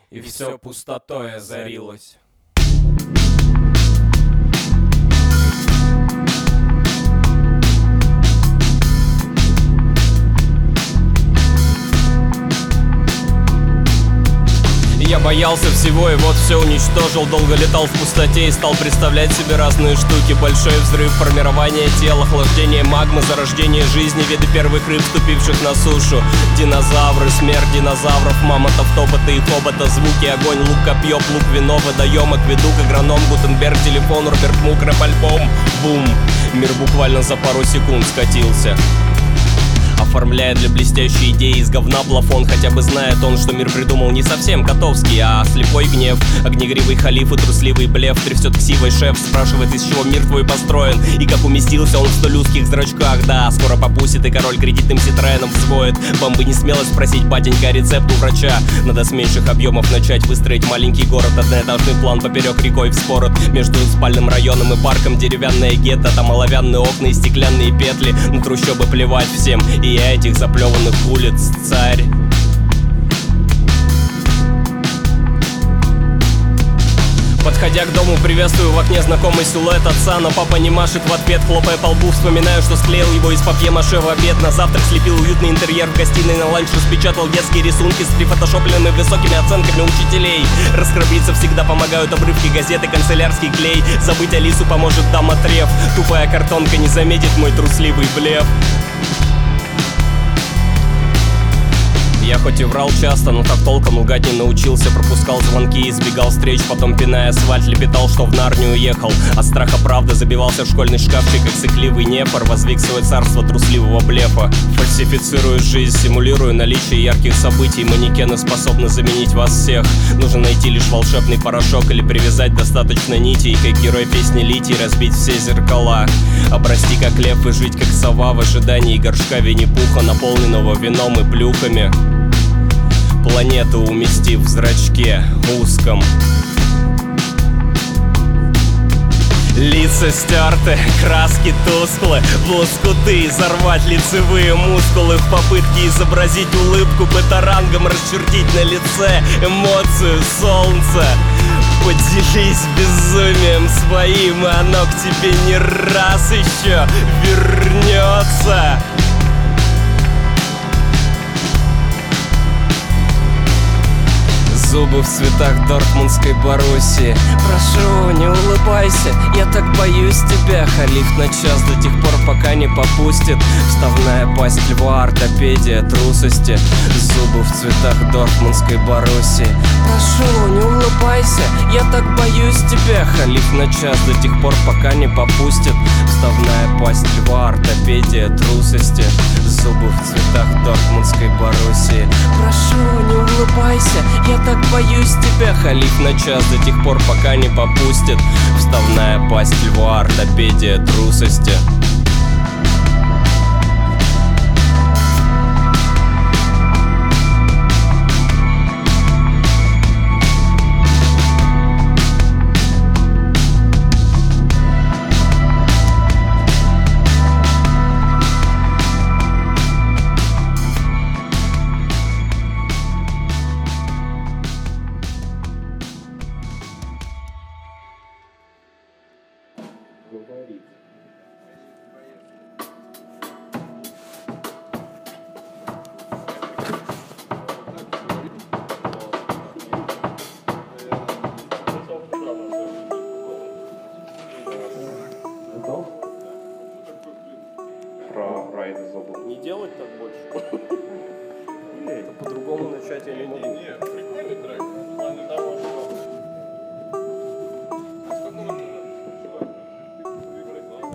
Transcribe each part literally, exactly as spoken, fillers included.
и все пустотой озарилось. Я боялся всего и вот все уничтожил. Долго летал в пустоте и стал представлять себе разные штуки. Большой взрыв, формирование тела, охлаждение магмы, зарождение жизни, виды первых рыб, ступивших на сушу. Динозавры, смерть динозавров, мамонтов, топота и хобота, звуки, огонь, лук, копье, плуг, вино, водоем, акведук, агроном, Гутенберг, телефон, Роберт Мук, рэп-альбом. Бум! Мир буквально за пару секунд скатился, оформляя для блестящей идеи из говна плафон. Хотя бы знает он, что мир придумал не совсем котовский, а слепой гнев. Огнегривый халиф и трусливый блеф. Трясет ксивой шеф, спрашивает, из чего мир твой построен и как уместился он в столь узких зрачках. Да, скоро попустит и король кредитным ситроеном взвоет. Вам бы не смело спросить, батенька, рецепт у врача. Надо с меньших объемов начать выстроить маленький город. Одноэтажный план поперек рекой вспорот. Между спальным районом и парком деревянное гетто. Там оловянные окна и стеклянные петли. На трущобы плевать всем, и я этих заплеванных улиц царь. Подходя к дому, приветствую в окне знакомый силуэт отца. Но папа не машет в ответ, хлопая по лбу. Вспоминаю, что склеил его из папье-маше в обед. На завтрак слепил уютный интерьер в гостиной. На ланч распечатал детские рисунки с прифотошопленными высокими оценками учителей. Расхрабриться всегда помогают обрывки газеты, канцелярский клей. Забыть Алису поможет домотрев. Тупая картонка не заметит мой трусливый блеф. Я хоть и врал часто, но так толком лгать не научился. Пропускал звонки, избегал встреч, потом, пиная асфальт, лепетал, что в Нарнию уехал. От страха правда забивался в школьный шкафчик, как сыкливый нефор. Возвик свое царство трусливого блефа. Фальсифицирую жизнь, симулирую наличие ярких событий. Манекены способны заменить вас всех. Нужно найти лишь волшебный порошок или привязать достаточно нитей. Как герой песни Литий разбить все зеркала. Обрасти как лев и жить как сова в ожидании горшка Винни-Пуха, наполненного вином и плюхами. Планету уместив в зрачке узком. Лица стерты, краски тусклы, в лоскуты изорвать лицевые мускулы в попытке изобразить улыбку, бетарангом расчертить на лице эмоцию солнца. Поделись безумием своим, и оно к тебе не раз еще вернется. Зубы в цветах дортмундской Боруссии. Прошу, не улыбайся, я так боюсь тебя. Халиф на час до тех пор, пока не попустит. Вставная пасть льва, ортопедия трусости. Зубы в цветах дортмундской Боруссии. Прошу, не улыбайся, я так боюсь тебя. Халиф на час до тех пор, пока не попустит. Вставная пасть льва, ортопедия трусости. Зубы в цветах дортмундской Боруссии. Прошу, не улыбайся, я так боюсь тебя. Халиф на час до тех пор, пока не попустит. Вставная пасть льва, ортопедия трусости. Про райды забыл. Не делать так больше. Это по-другому начать я не могу. Не, прикольный трек. В плане того, что... А сколько нам нужно, чувак? Выбрать главное.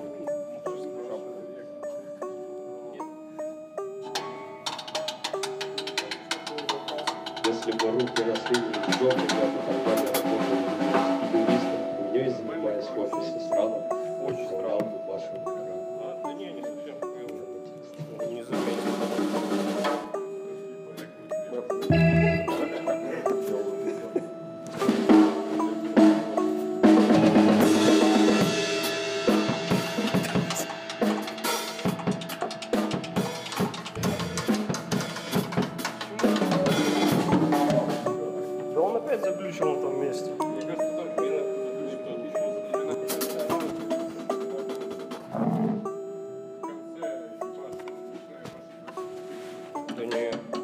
Если бы руки росли не в доме, я бы тогда работал юристом. У нее занимаюсь в офисе сразу. Очень странно будет вашего экрана. Да не, не совсем. Не заметил. Да он опять опять заглючил на том месте. Мне кажется, так, мина заключена. Да не.